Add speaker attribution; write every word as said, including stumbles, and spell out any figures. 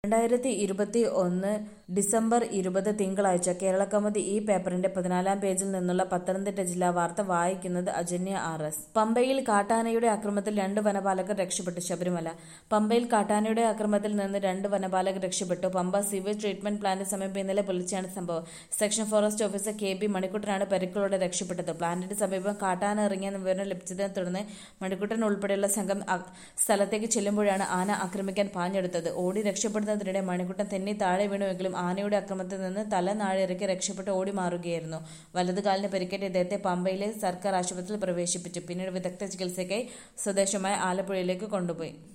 Speaker 1: രണ്ടായിരത്തി ഇരുപത്തി ഒന്ന് ഡിസംബർ ഇരുപത് തിങ്കളാഴ്ച കേരളകൗമുദി ഈ പേപ്പറിന്റെ പതിനാലാം പേജിൽ നിന്നുള്ള പത്തനംതിട്ട ജില്ലാ വാർത്ത വായിക്കുന്നത് അജന്യ ആർ എസ്. പമ്പയിൽ കാട്ടാനയുടെ ആക്രമണത്തിൽ രണ്ട് വനപാലകർ രക്ഷപ്പെട്ടു. ശബരിമല പമ്പയിൽ കാട്ടാനയുടെ ആക്രമണത്തിൽ നിന്ന് രണ്ട് വനപാലകർ രക്ഷപ്പെട്ടു. പമ്പ സിവേജ് ട്രീറ്റ്മെന്റ് പ്ലാന്റിന് സമീപം ഇന്നലെ പുലർച്ചെയാണ് സംഭവം. Section forest officer K B മണിക്കുട്ടനാണ് പരിക്കുകളോടെ രക്ഷപ്പെട്ടത്. പ്ലാന്റിന് സമീപം കാട്ടാന ഇറങ്ങിയെന്ന വിവരം ലഭിച്ചതിനെ തുടർന്ന് മണിക്കുട്ടൻ ഉൾപ്പെടെയുള്ള സംഘം സ്ഥലത്തേക്ക് ചെല്ലുമ്പോഴാണ് ആന ആക്രമിക്കാൻ പാഞ്ഞെടുത്തത്. ഓടി രക്ഷപ്പെടുന്നതിനിടെ മണിക്കുട്ടൻ തെന്നി താഴെ വീണുവെങ്കിലും ആനയുടെ ആക്രമണത്തിൽ നിന്ന് തല താഴെയിറക്കി രക്ഷപ്പെട്ട് ഓടി മാറുകയായിരുന്നു. വലതുകാലിന് പരിക്കേറ്റ ഇദ്ദേഹത്തെ പമ്പയിലെ സർക്കാർ ആശുപത്രിയിൽ പ്രവേശിപ്പിച്ചു. പിന്നീട് വിദഗ്ധ ചികിത്സയ്ക്കായി സ്വദേശമായ ആലപ്പുഴയിലേക്ക് കൊണ്ടുപോയി.